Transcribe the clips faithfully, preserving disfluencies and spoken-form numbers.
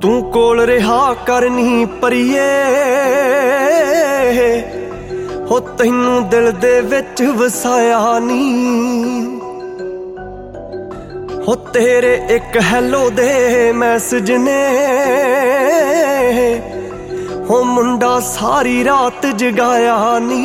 तू कोल रहा करनी परिए हो तैनू दिल दे विच वसाया नी हो तेरे एक हैलो दे मैसेज ने हो मुंडा सारी रात जगाया नी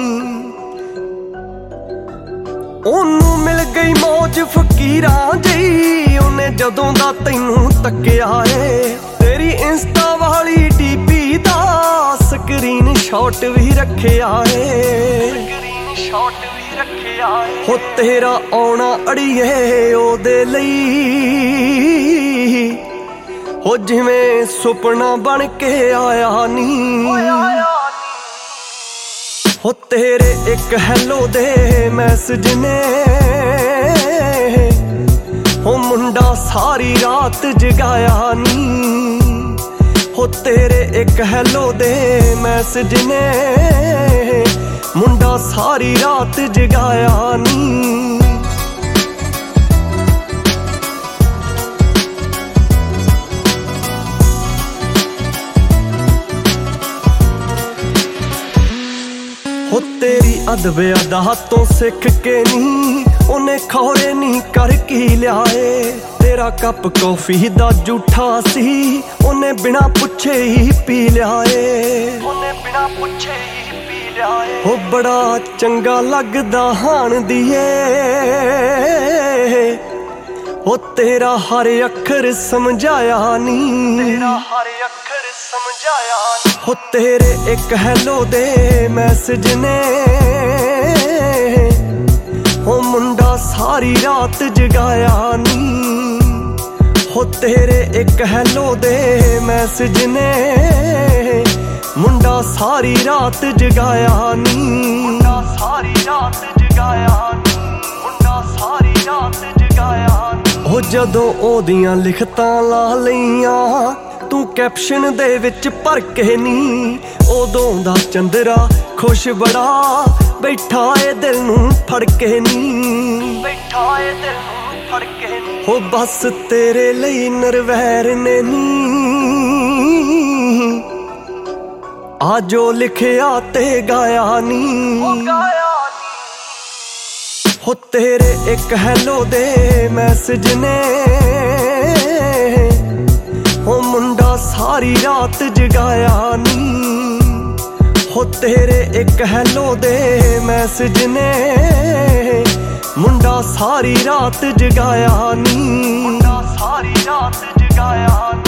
ओनू मिल गई मौज फकीरां जी उन्हें जदों दा तैनू तक्किया है तेरी इंस्टा वाली डीपी दा स्क्रीन शॉट भी रखिया है स्क्रीन शॉट भी रखिया है हो तेरा आउणा अड़िए ओदे लई हो जिवें सुपना बन के आया नी हो तेरे एक हैलो दे मैसेज ने हो मुंडा सारी रात जगाया नी हो तेरे एक हैलो दे मैसेज ने मुंडा सारी रात जगाया नी हो तेरी अदबे अदा तो सिख के नी उन्हें खौरे नी कर की लियाए तेरा कप कॉफी दा जूठा सी उन्हें बिना पुछे ही पी लियाए उन्हें बिना पुछे ही पी लियाए हो बड़ा चंगा लगदा हाण दिए हो तेरा हर अखर समझाया नी तेरा हर अखर समझाया नी हो तेरे एक हैलो दे मैसेज ने हो मुंडा सारी रात जगाया नी हो तेरे एक हैलो दे मैसेज ने मुंडा सारी रात जगाया नी मुंडा सारी रात जगाया नी मुंडा सारी रात जगाया नी हो जदों ओदियां लिखतां ला लईयां तू कैप्शन दे विच भर के नी उदों दा चंदरा खुश बड़ा बैठा ए दिल नू फड़ के नी बैठा ए दिल नू फड़ के नी हो बस तेरे लई नरवैर ने नी आ जो लिखिया ते गाया नी हो तेरे एक हैलो दे मैसेज ने हो मुंडा सारी रात जगाया नी हो तेरे एक हैलो दे मैसेज ने मुंडा सारी रात जगाया नी मुंडा सारी रात जगाया नी।